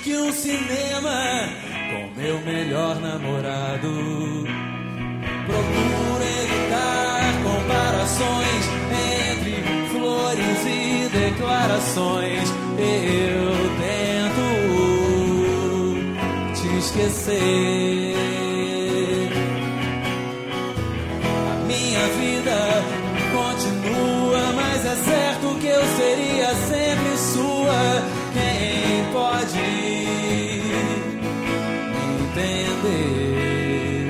que um cinema com meu melhor namorado. Procuro evitar comparações entre flores e declarações. Eu tento te esquecer. A minha vida continua, mas é certo que eu seria sempre sua. Quem pode entender?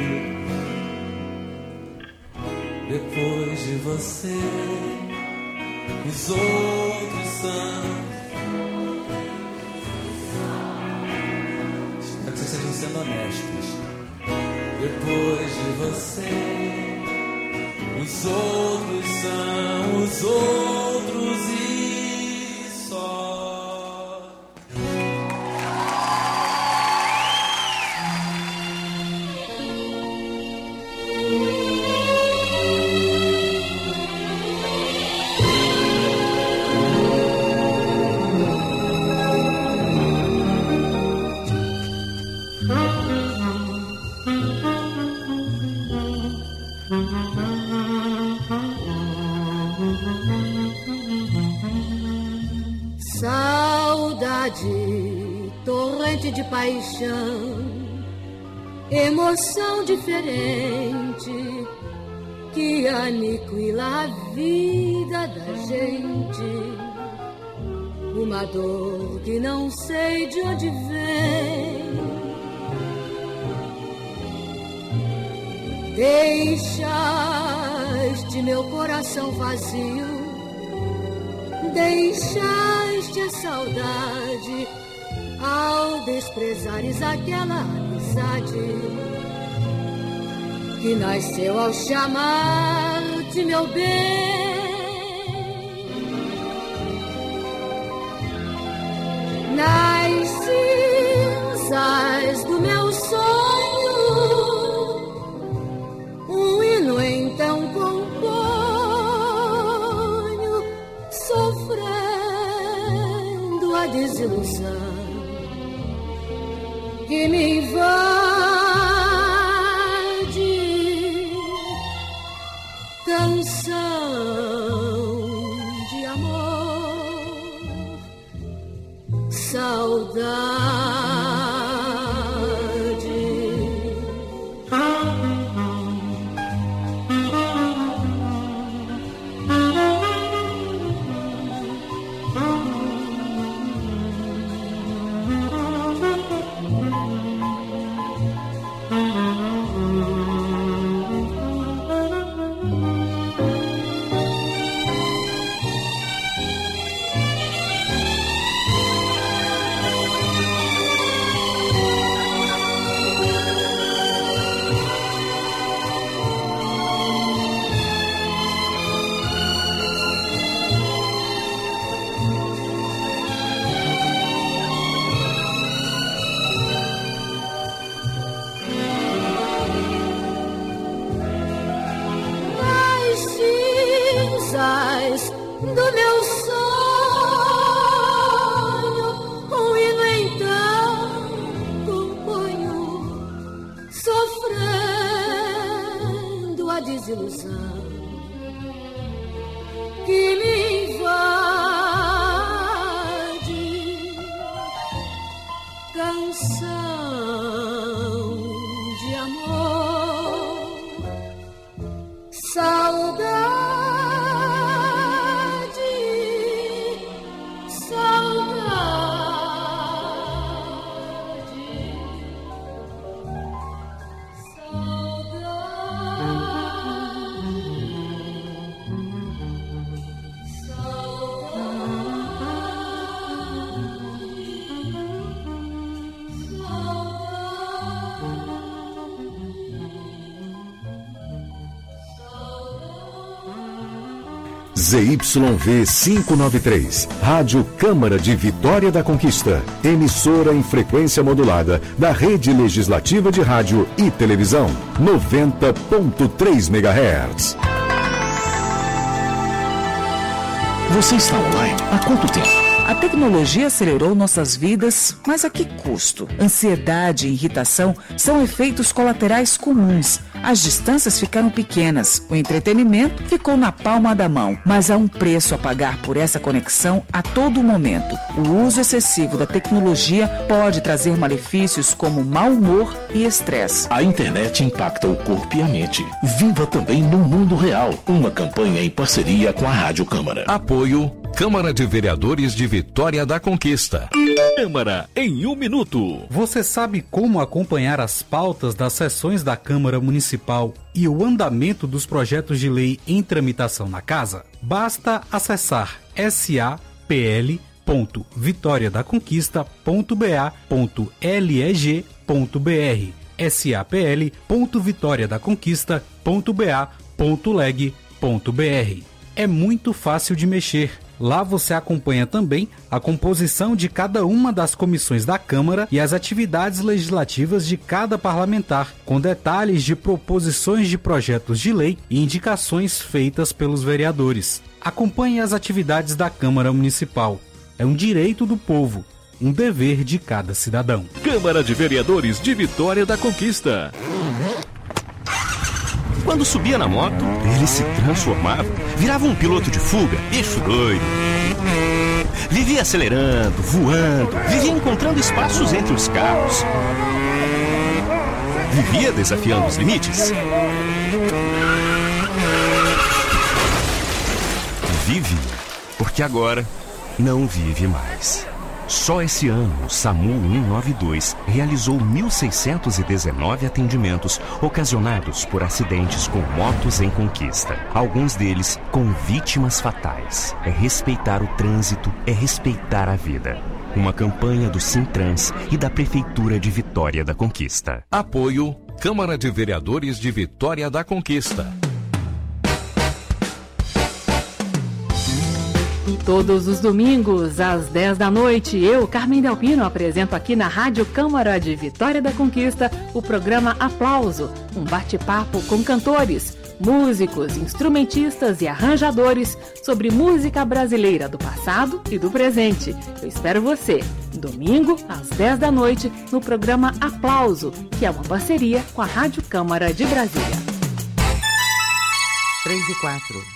Depois de você, os outros são. Espero que vocês estejam sendo honestos. Depois de você, os outros são os outros e só. Saudade, torrente de paixão, emoção diferente que aniquila a vida da gente. Uma dor que não sei de onde vem. Deixaste meu coração vazio, deixaste a saudade ao desprezares aquela amizade que nasceu ao chamar-te meu bem. Nas cinzas do meu sonho, um hino então componho, sofrendo a desilusão que me invade. Canção de amor, saudade. Do meu sonho, um hino então componho, sofrendo a desilusão que me invade. Canção de amor, saudade. ZYV 593, Rádio Câmara de Vitória da Conquista, emissora em frequência modulada da Rede Legislativa de Rádio e Televisão, 90.3 MHz. Você está online há quanto tempo? A tecnologia acelerou nossas vidas, mas a que custo? Ansiedade e irritação são efeitos colaterais comuns. As distâncias ficaram pequenas, o entretenimento ficou na palma da mão, mas há um preço a pagar por essa conexão a todo momento. O uso excessivo da tecnologia pode trazer malefícios como mau humor e estresse. A internet impacta o corpo e a mente. Viva também no mundo real. Uma campanha em parceria com a Rádio Câmara. Apoio Câmara de Vereadores de Vitória da Conquista. Câmara em 1 minuto. Você sabe como acompanhar as pautas das sessões da Câmara Municipal e o andamento dos projetos de lei em tramitação na Casa? Basta acessar sapl.vitoriadaconquista.ba.leg.br sapl.vitoriadaconquista.ba.leg.br. É muito fácil de mexer. Lá você acompanha também a composição de cada uma das comissões da Câmara e as atividades legislativas de cada parlamentar, com detalhes de proposições de projetos de lei e indicações feitas pelos vereadores. Acompanhe as atividades da Câmara Municipal. É um direito do povo, um dever de cada cidadão. Câmara de Vereadores de Vitória da Conquista. Quando subia na moto, ele se transformava, virava um piloto de fuga, bicho doido. Vivia acelerando, voando, vivia encontrando espaços entre os carros. Vivia desafiando os limites. Vive, porque agora não vive mais. Só esse ano, o SAMU 192 realizou 1.619 atendimentos ocasionados por acidentes com motos em Conquista. Alguns deles com vítimas fatais. É respeitar o trânsito, é respeitar a vida. Uma campanha do Sintrans e da Prefeitura de Vitória da Conquista. Apoio Câmara de Vereadores de Vitória da Conquista. Todos os domingos, às 10 da noite, eu, Carmen Delpino, apresento aqui na Rádio Câmara de Vitória da Conquista o programa Aplauso, um bate-papo com cantores, músicos, instrumentistas e arranjadores sobre música brasileira do passado e do presente. Eu espero você, domingo, às 10 da noite, no programa Aplauso, que é uma parceria com a Rádio Câmara de Brasília. 3:04.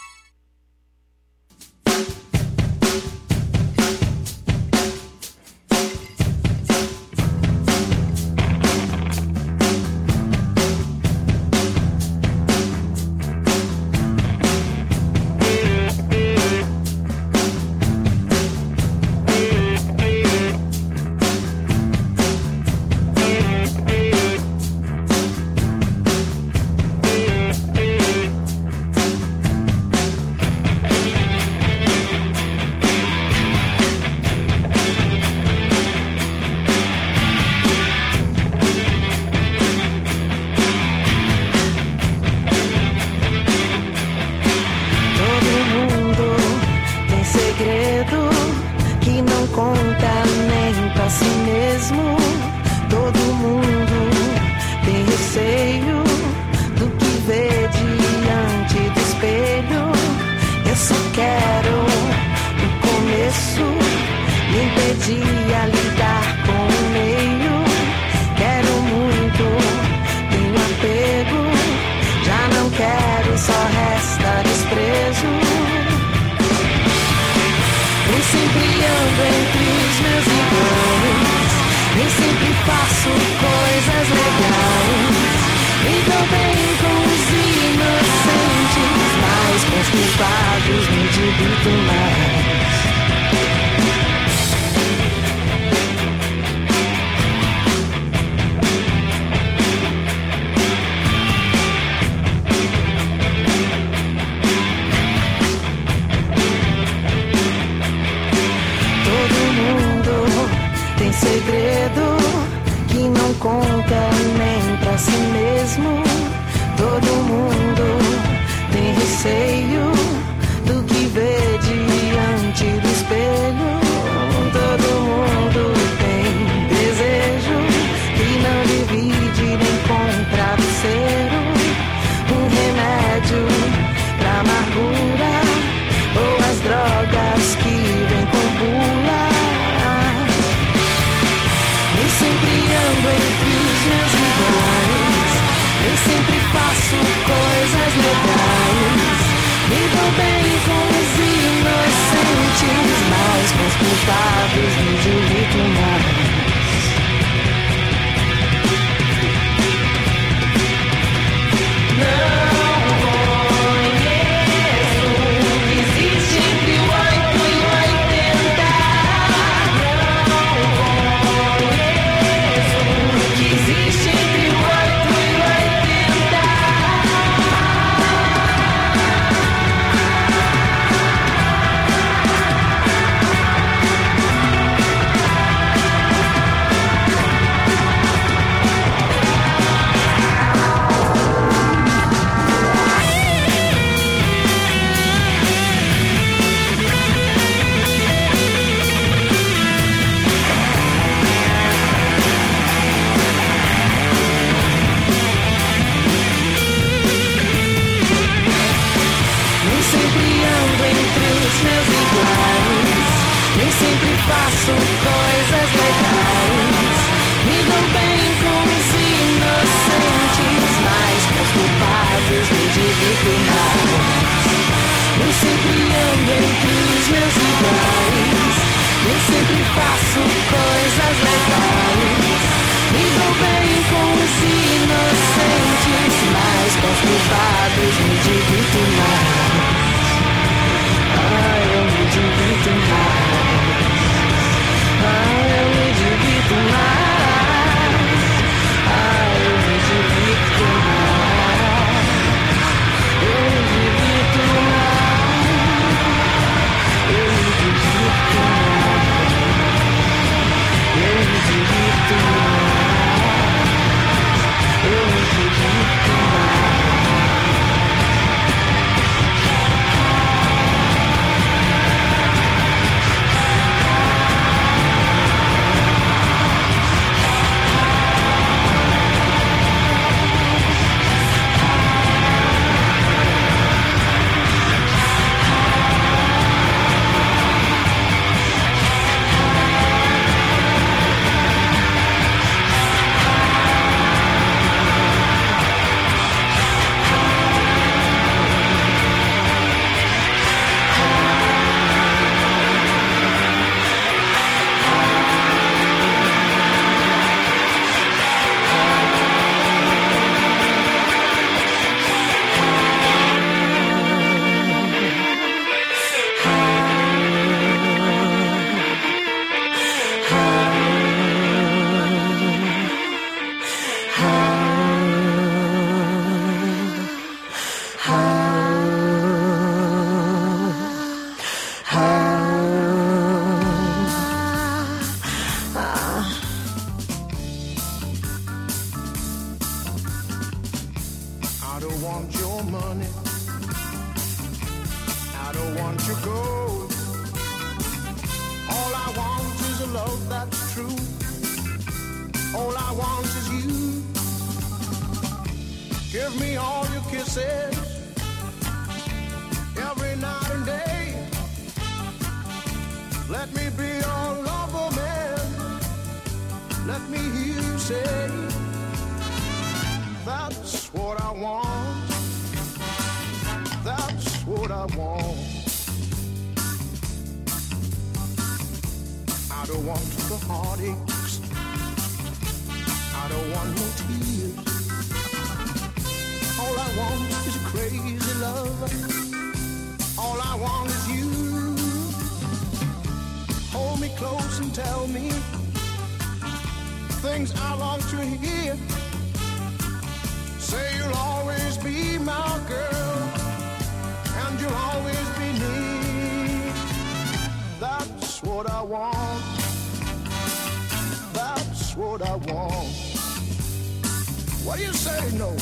Amargura ou as drogas que vêm com bula. sempre faço coisas legais. Me dou bem com os inocentes, mas com os culpados me divirto mais. Faço coisas legais, me dou bem com os inocentes, mas com os culpados me divirto mais. Eu sempre ando entre os meus iguais, eu sempre faço coisas legais, me dou bem com os inocentes, mas com os culpados me divirto mais. Ai, eu me divirto mais. Eu me divirto mais. Eu me divirto mais. Eu me divirto mais. Eu me divirto mais. Eu me divirto mais. Eu me divirto mais. What do you say, no?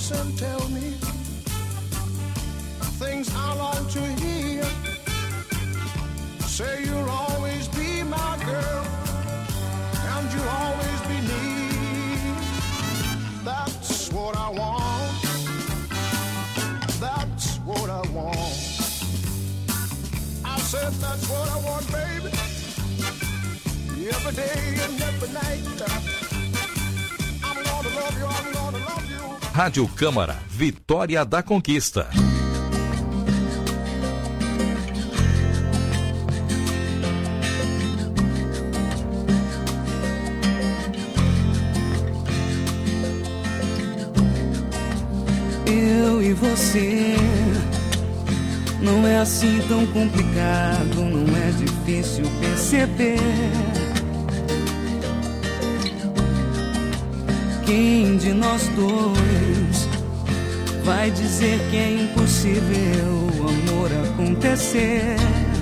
listen, tell me things I long to hear. Say you'll always be my girl, and you'll always be near. That's what I want. That's what I want. I said that's what I want, baby. Every day and every night. I'm gonna love you, I'm gonna love you. Rádio Câmara, Vitória da Conquista. Eu e você, não é assim tão complicado, não é difícil perceber. Quem de nós dois vai dizer que é impossível o amor acontecer?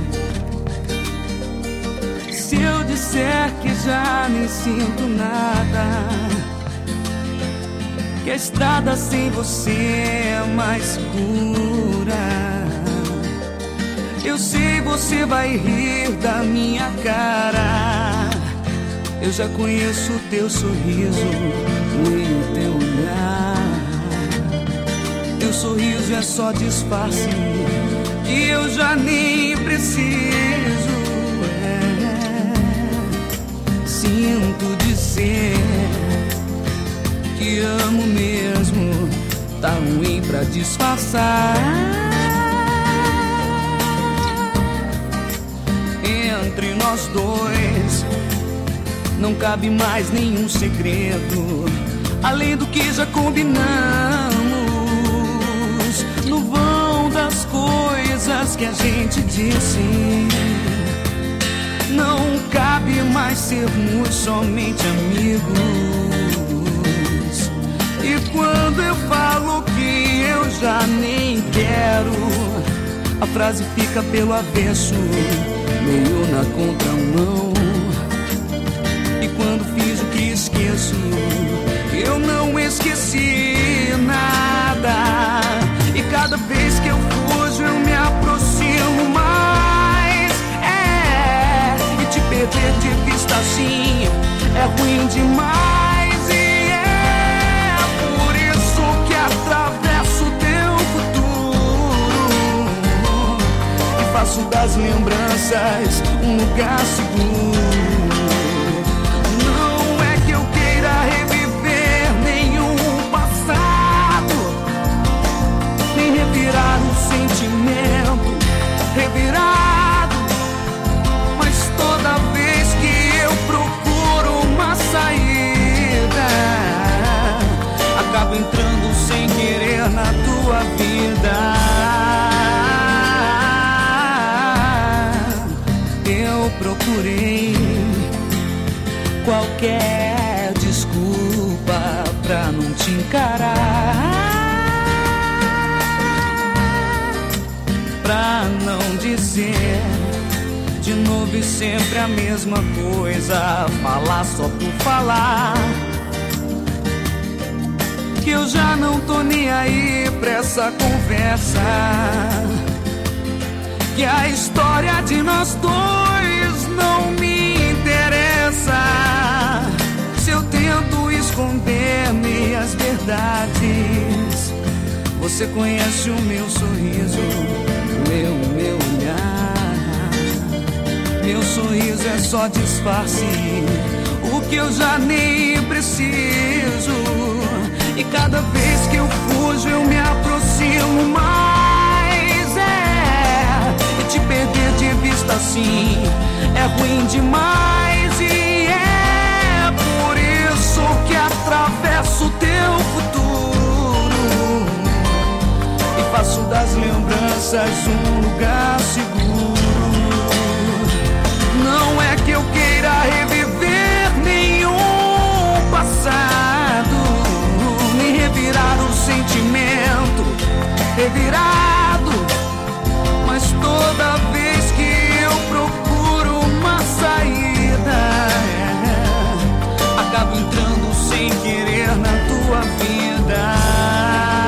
Se eu disser que já nem sinto nada, que a estrada sem você é mais segura, eu sei você vai rir da minha cara. Eu já conheço o teu sorriso e o teu olhar. Teu sorriso é só disfarce que eu já nem preciso. Sinto dizer que amo mesmo, tá ruim pra disfarçar. Entre nós dois não cabe mais nenhum segredo, além do que já combinamos. No vão das coisas que a gente disse, não cabe mais sermos somente amigos. E quando eu falo que eu já nem quero, a frase fica pelo avesso, meio na contramão. E quando fiz o que esqueço, eu não esqueci nada. E cada vez que eu fujo, eu me aproximo mais. E te perder de vista assim é ruim demais. E é por isso que atravesso o teu futuro e faço das lembranças um lugar seguro. Revirar um sentimento revirado, mas toda vez que eu procuro uma saída, acabo entrando sem querer na tua vida. Eu procurei qualquer desculpa pra não te encarar, pra não dizer de novo e sempre a mesma coisa, falar só por falar, que eu já não tô nem aí pra essa conversa, que a história de nós dois não me interessa. Se eu tento esconder minhas verdades, você conhece o meu sorriso, meu olhar. Meu sorriso é só disfarce, o que eu já nem preciso. E cada vez que eu fujo, eu me aproximo mais. E te perder de vista assim é ruim demais. E é por isso que atravesso o teu futuro e faço das lembranças um lugar seguro. Não é que eu queira reviver nenhum passado, nem revirar um sentimento revirado, mas toda vez que eu procuro uma saída, acabo entrando sem querer na tua vida.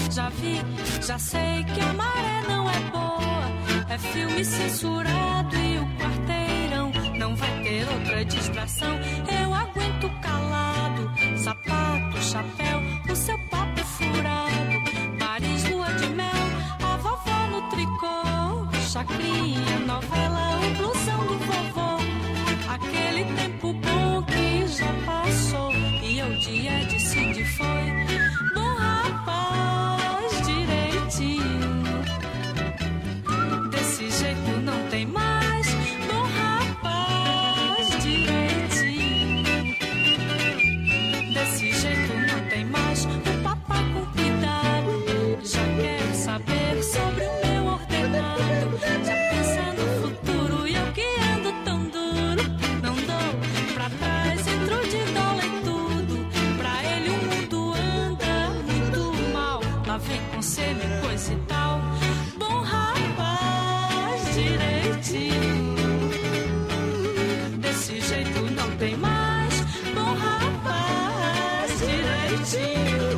Já vi, já sei que a maré não é boa. É filme censurado e o quarteirão não vai ter outra distração. Eu aguento calado, sapato, chapéu, o seu papo furado. Paris, lua de mel, a vovó no tricô. Chacrinha, novela, o blusão do vovô. Aquele tempo bom que já passou e o dia de Cindy foi. Bom rapaz, direitinho. Desse jeito não tem mais. Bom rapaz, direitinho. Desse jeito não tem mais. O papai com cuidado já quer saber sobre o meu ordenado. Já pensa no futuro e eu que ando tão duro. Não dou pra trás, entro de dólar em tudo. Pra ele o mundo anda muito mal. Lá vem com semi, coisa e tal. Bom rapaz, direitinho. Desse jeito não tem mais. Bom rapaz, direitinho.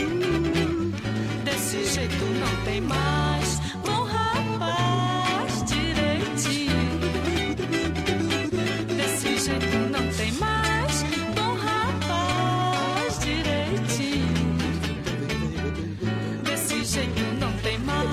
Desse jeito não tem mais. Bom rapaz, direitinho. Desse jeito não tem mais. Bom rapaz, direitinho. Desse jeito não tem mais.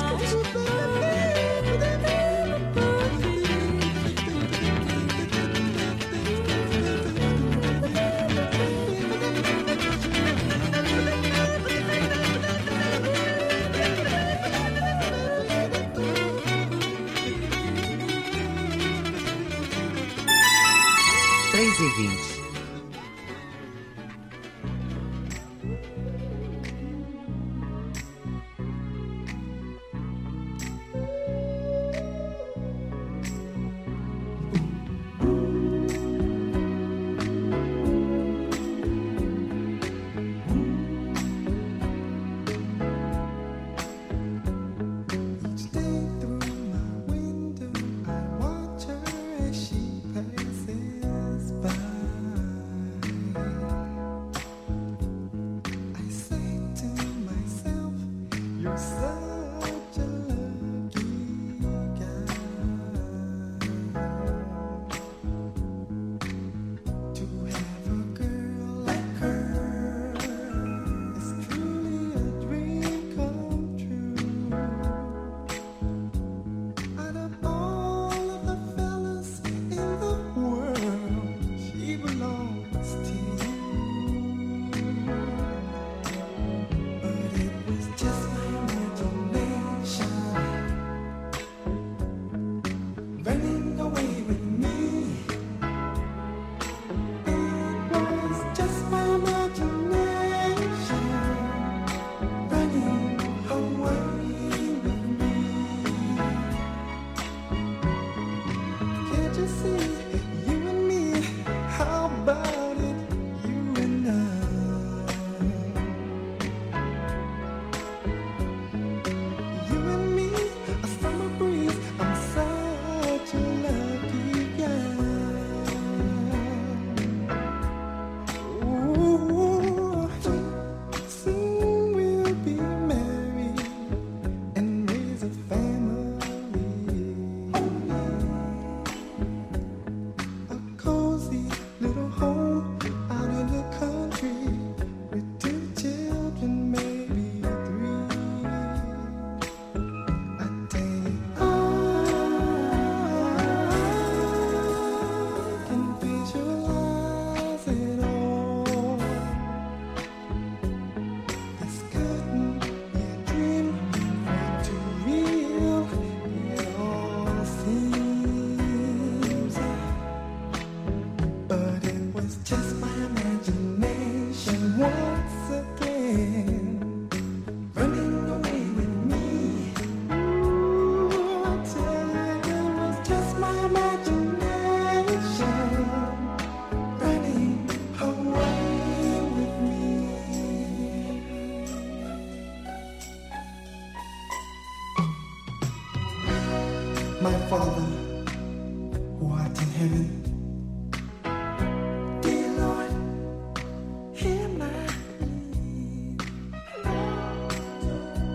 3h20. my Father, who art in heaven. Dear Lord, hear my plea.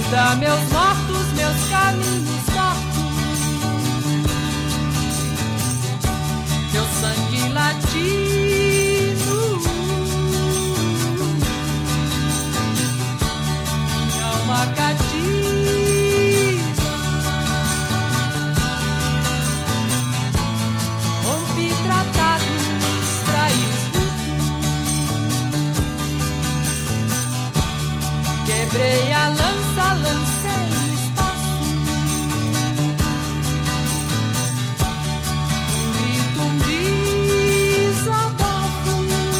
vida, meus mortos, meus caminhos tortos, meu sangue latino, minha alma cativa, rompi tratados, traí quebrei a lança, lancei o espaço, um desabafo,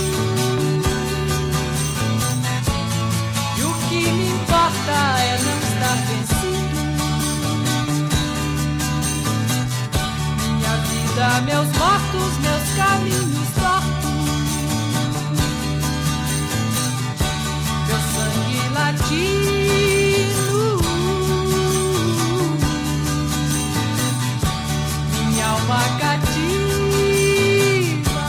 e o que me importa é não estar vencido. Minha vida, meus mortos, meus caminhos tortos, meu sangue latino, minha alma cativa.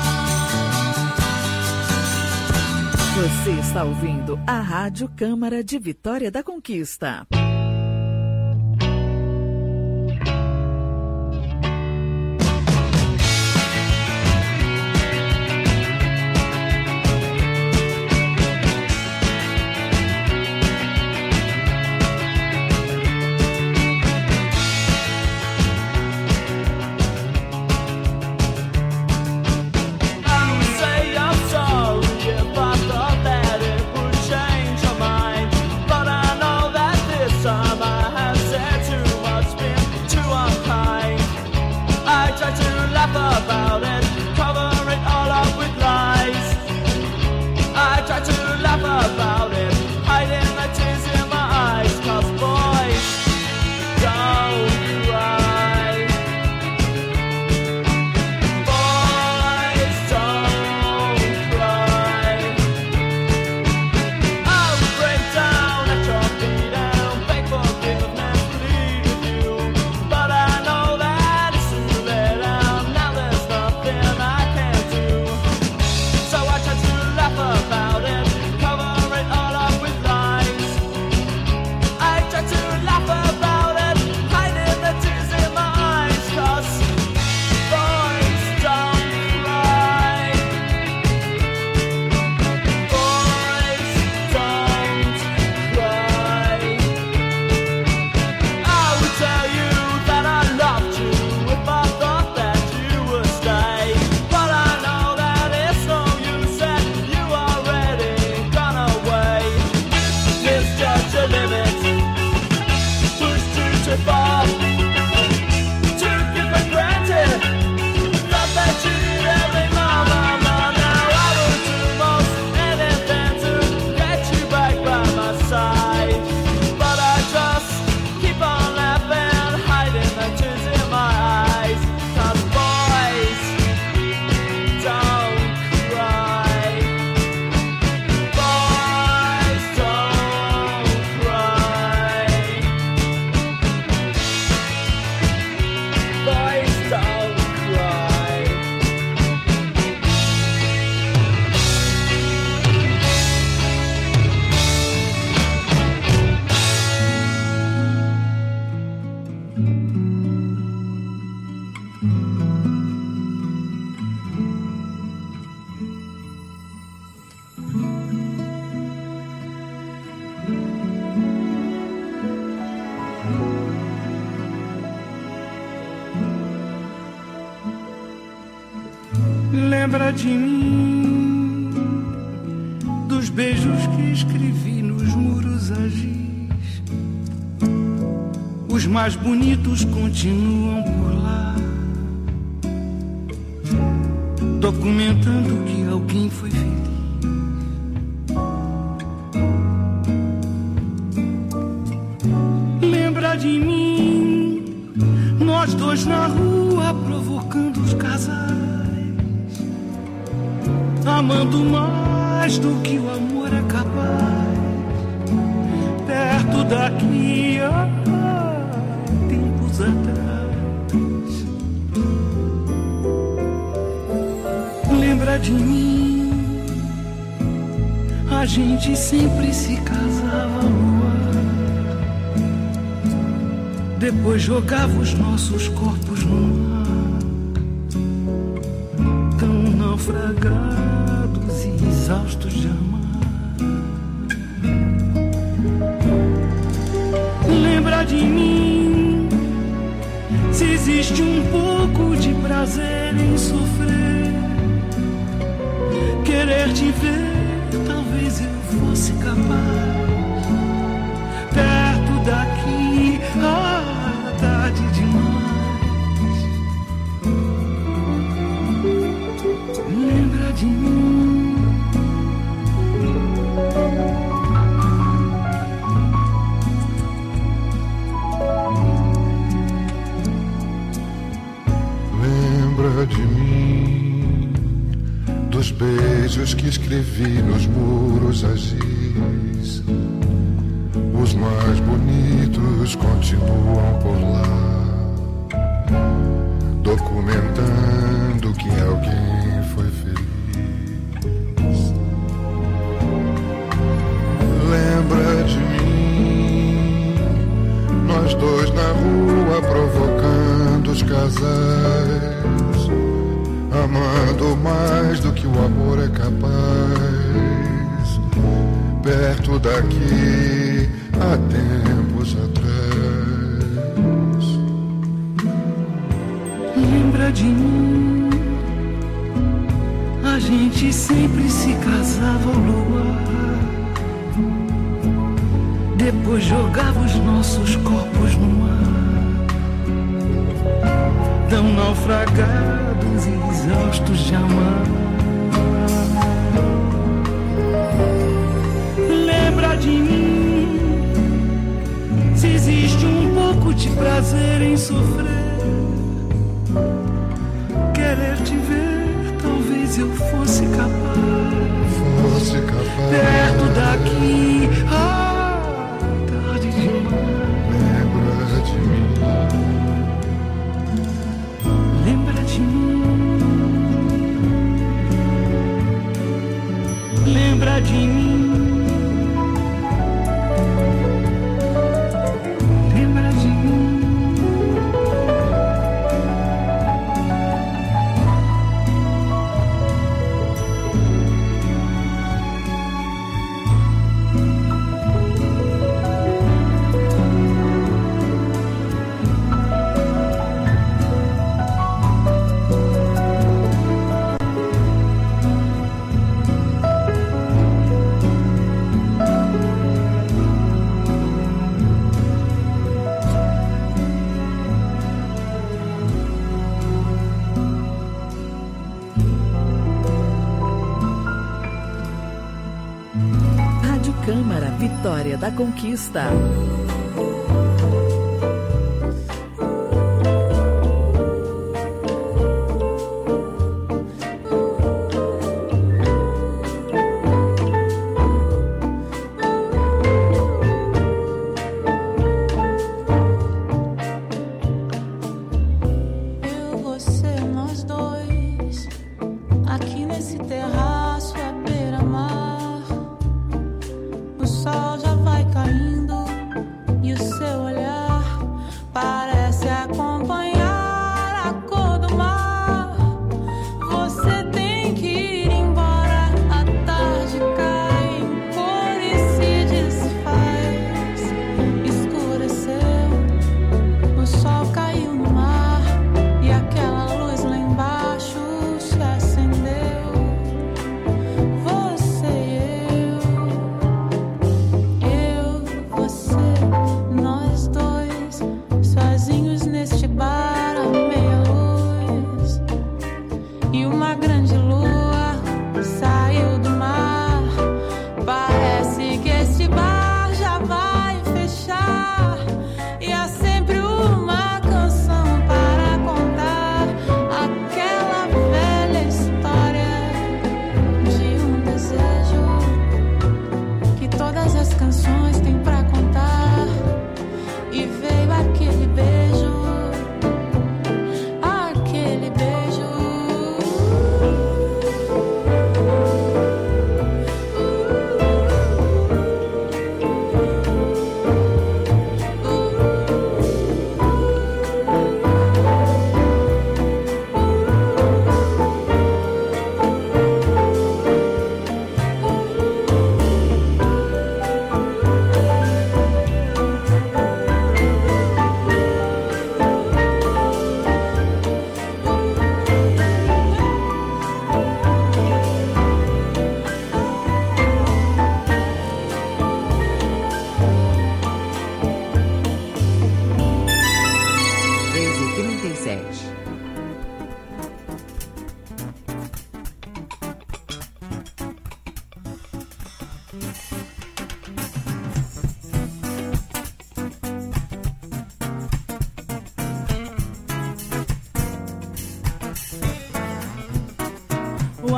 Você está ouvindo a Rádio Câmara de Vitória da Conquista. About it, cover it all up with lies. I try to laugh about it, hiding the tears in my eyes. 'Cause boys don't cry, boys don't cry. I'll break down at your feet and beg forgiveness, plead with you, but I know that it's too late. About it, cover it all up with lies. I try to laugh about it, hiding the tears in my eyes. 'Cause boys don't cry, boys don't cry. I would tell you that I loved you if I thought that you would stay, but I know that it's no use that you already gone away. Misjudge your limits, push too far, took it for granted, thought that you did every mama. Now I will do most anything to get you back by my side, but I just keep on laughing, hiding the tears in my eyes. 'Cause boys don't cry, boys don't cry, boys don't cry. Lembra de mim, dos beijos que escrevi nos muros a giz. Os mais bonitos continuam por lá, documentando que alguém foi feliz. Lembra de mim, nós dois na rua provocando os casais, amando mais do que o amor é capaz, perto daqui há tempos atrás. Lembra de mim, a gente sempre se casava no ar, Depois jogava os nossos corpos no mar, tão naufragados e exaustos de amar. Lembra de mim, se existe um pouco de prazer em sofrer, querer te ver, talvez eu fosse capaz, perto daqui, tarde demais. Lembra de mim. Lembra de mim, dos beijos que escrevi nos muros agis. Os mais bonitos continuam por lá, documentando que alguém foi feliz. Lembra de mim, nós dois na rua provocando os casais, amando mais do que o amor é capaz, perto daqui há tempos atrás. Lembra de mim, a gente sempre se casava ao luar, depois jogava os nossos corpos no mar, tão naufragados e exaustos de amar. Lembra de mim, se existe um pouco de prazer em sofrer, querer te ver, talvez eu fosse capaz, perto daqui, tarde demais. Lembra de mim. Lembra de mim. Lembra de mim. Câmara Vitória da Conquista. O sol já vai caindo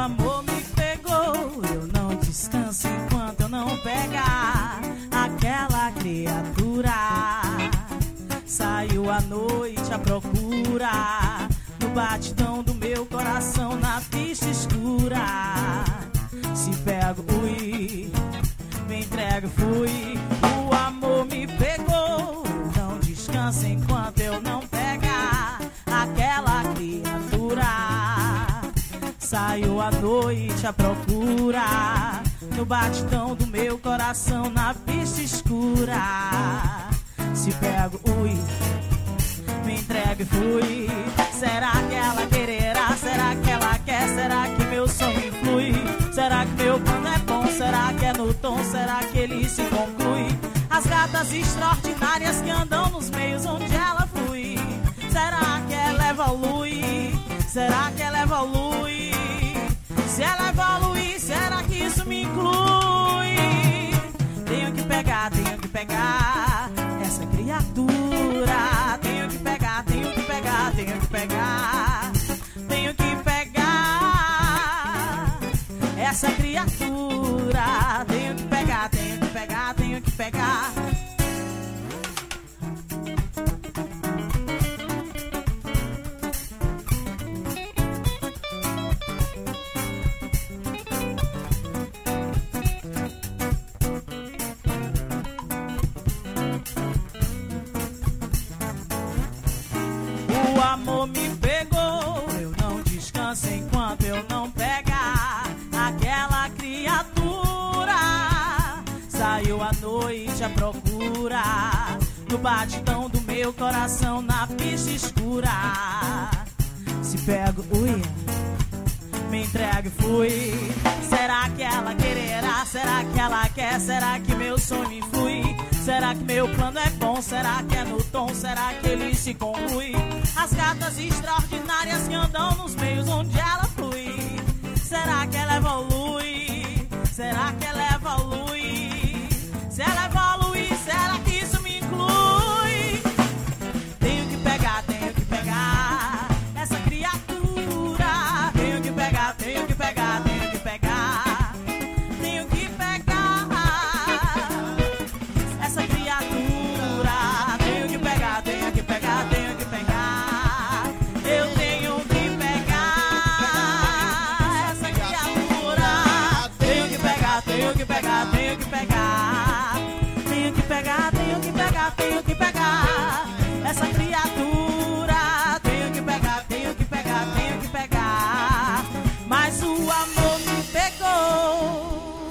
amor me pegou, eu não descanso enquanto eu não pegar aquela criatura. Saiu à noite à procura, no batidão do meu coração, na pista escura. Se pego, fui, me entrego, fui. O amor me pegou, não descansa enquanto eu não pegar aquela criatura. Saiu à noite à procura, no batidão do meu coração, na pista escura. Se pego, ui, me entrego e fui. Será que ela quererá? Será que ela quer? Será que meu sonho influi? Será que meu plano é bom? Será que é no tom? Será que ele se conclui? As gatas extraordinárias que andam nos meios onde ela flui. Será que ela evolui? Será que ela evolui? Se ela evoluir, será que isso me inclui? Tenho que pegar essa criatura. Tenho que pegar, tenho que pegar, tenho que pegar. Tenho que pegar essa criatura. Tenho que pegar, tenho que pegar, tenho que pegar. O amor me pegou, eu não descanso enquanto eu não pegar aquela criatura. Saiu à noite à procura, no batidão do meu coração, na pista escura. Se pego, ui, me entrego e fui. Será que ela quererá? Será que ela quer? Será que meu sonho influi? Será que meu plano é bom? Será que é no tom? Será que ele se conclui? As gatas extraordinárias que andam nos meios onde ela flui. Será que ela evolui? Será que ela evolui? Se ela evoluir, será que isso me inclui? Tenho que pegar essa criatura. Tenho que pegar, tenho que pegar, tenho que pegar. Tenho que pegar essa criatura. Tenho que pegar, tenho que pegar, tenho que pegar. Eu tenho que pegar essa criatura. Tenho que pegar, tenho que pegar, tenho que pegar. Tenho que pegar, tenho que pegar, tenho que pegar essa criatura. Tenho que pegar, tenho que pegar, tenho que pegar. Mas o amor me pegou.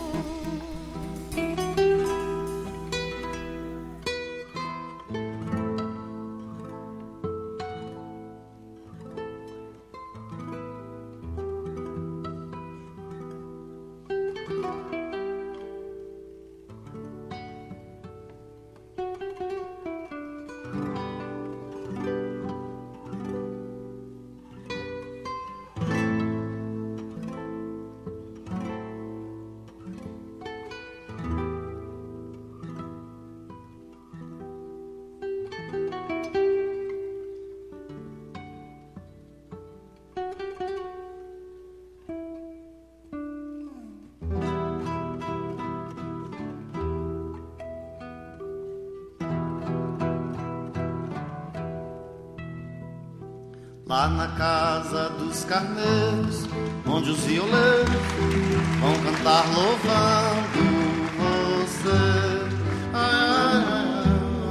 Lá na casa dos carneiros, onde os violeiros vão cantar louvando você. Ai, ai,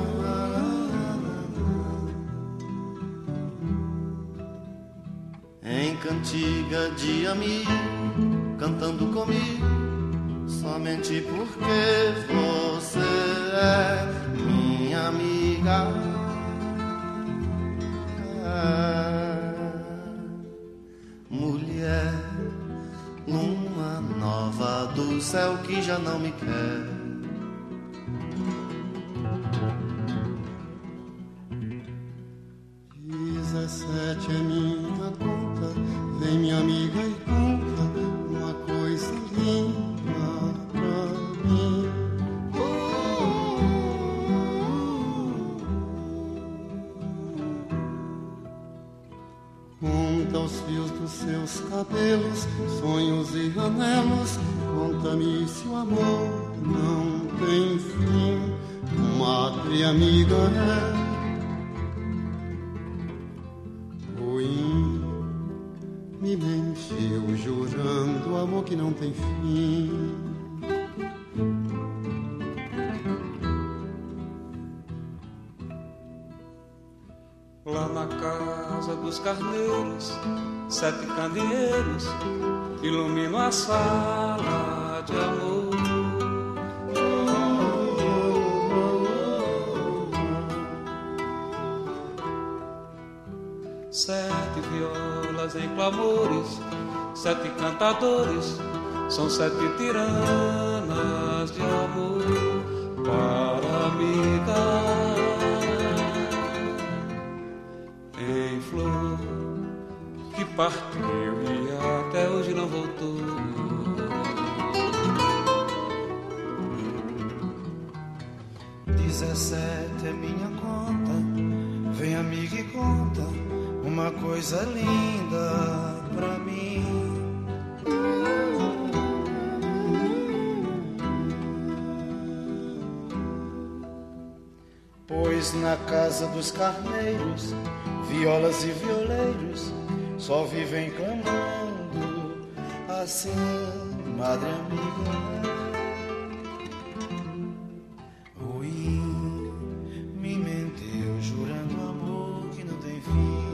ai, ai. Em cantiga de amigo, cantando comigo, somente porque você é minha amiga. Mulher, lua nova do céu que já não me quer. 17 é minha conta, vem minha amiga e conta uma coisa linda pra mim. Conta os fios dos seus cabelos cabelos, sonhos e anelos. Conta-me se o amor não tem fim, madre amiga é ruim. Me mentiu jurando amor que não tem fim. Lá na casa dos carneiros, 7 candeeiros iluminam a sala de amor. 7 violas em clamores, 7 cantadores, são 7 tiranas de amor para amigar. Em flor que partiu e até hoje não voltou. Dezessete é minha conta, vem amiga e conta uma coisa linda pra mim. Pois na casa dos carneiros, violas e violeiros só vivem clamando assim, madre amiga. Ruim, me mentiu jurando amor que não tem fim.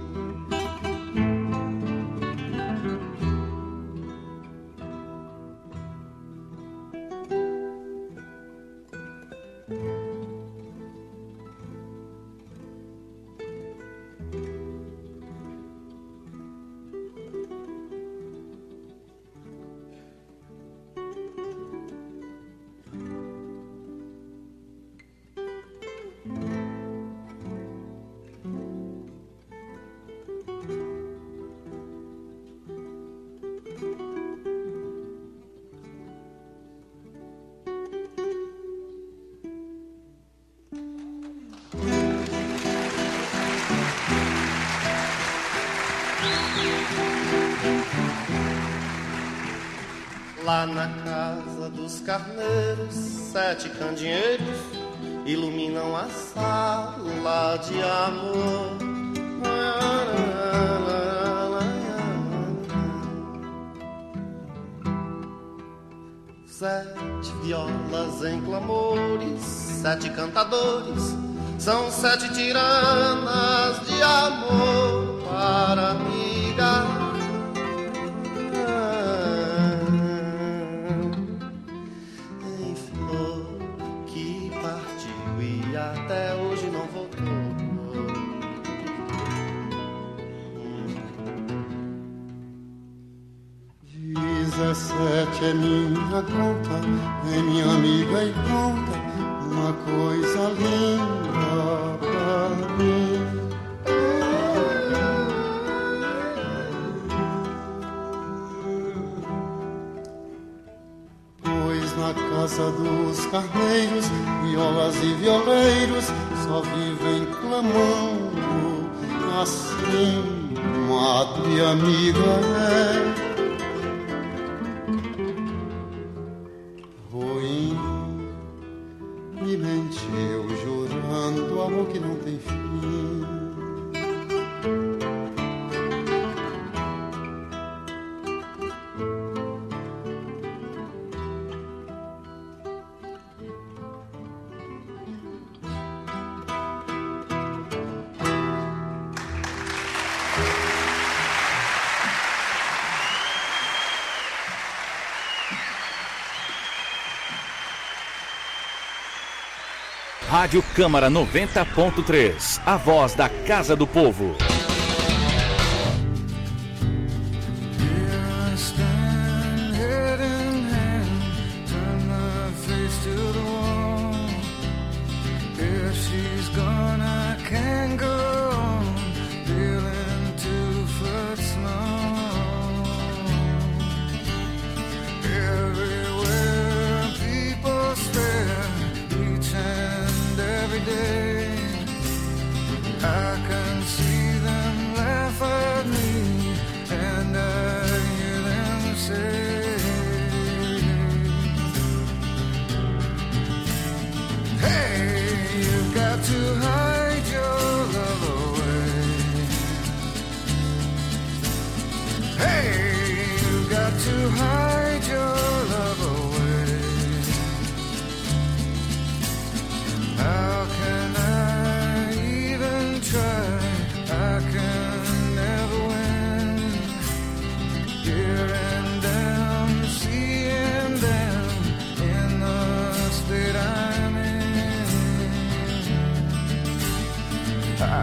Lá na casa dos carneiros, 7 candeeiros iluminam a sala de amor. Sete violas em clamores, 7 cantadores, são 7 tiranas de amor para amiga. Até hoje não voltou. 17 é minha conta, vem minha amiga e conta uma coisa linda pra mim. Pois na casa dos carneiros, violas e violeiros só vivem clamando assim, madre amiga é ruim. Me mentiu jurando amor que não tem fim. Rádio Câmara 90.3, a voz da Casa do Povo. I can see them laugh at me, and I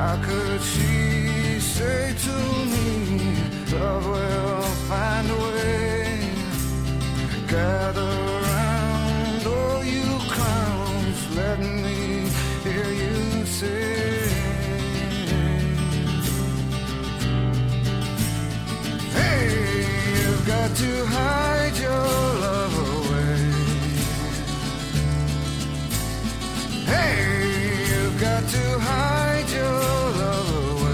How could she say to me, love will find a way? Gather round, all you clowns, let me hear you say, hey, you've got to hide your love away. Hey, you've got to hide your love away.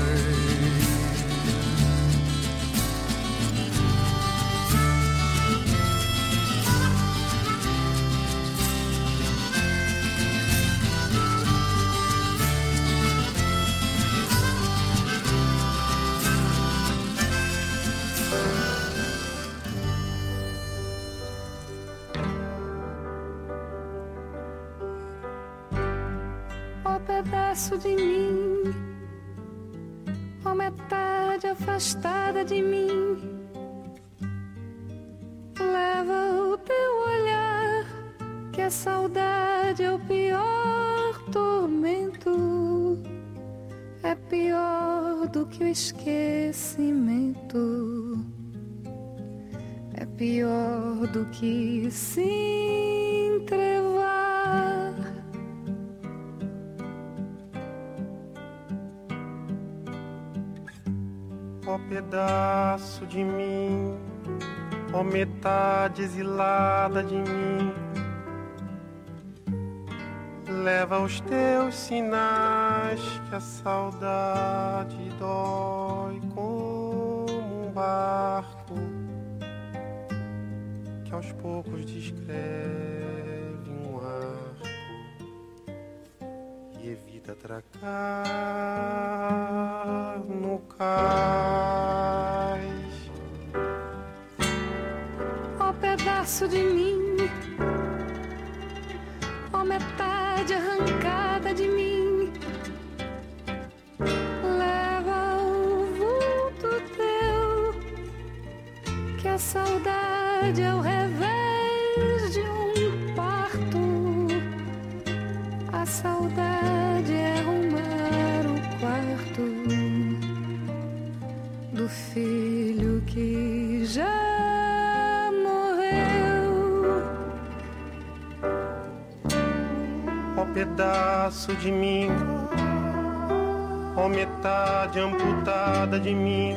Ó pedaço de mim, ó metade afastada de mim, leva o teu olhar, que a saudade é o pior tormento, é pior do que o esquecimento, é pior do que se entrevar. Ó pedaço de mim, ó metade exilada de mim, leva os teus sinais, que a saudade dói como um barco que aos poucos descreve um arco e evita atracar no cais. Ó pedaço de mim, ó metade arrancada de mim, leva o vulto teu, que a saudade é o revés de um parto, a saudade é arrumar o quarto do filho que já morreu. Ó pedaço de mim, ó metade amputada de mim,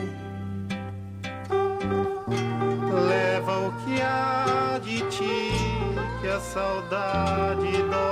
leva o que há de ti, que a saudade dói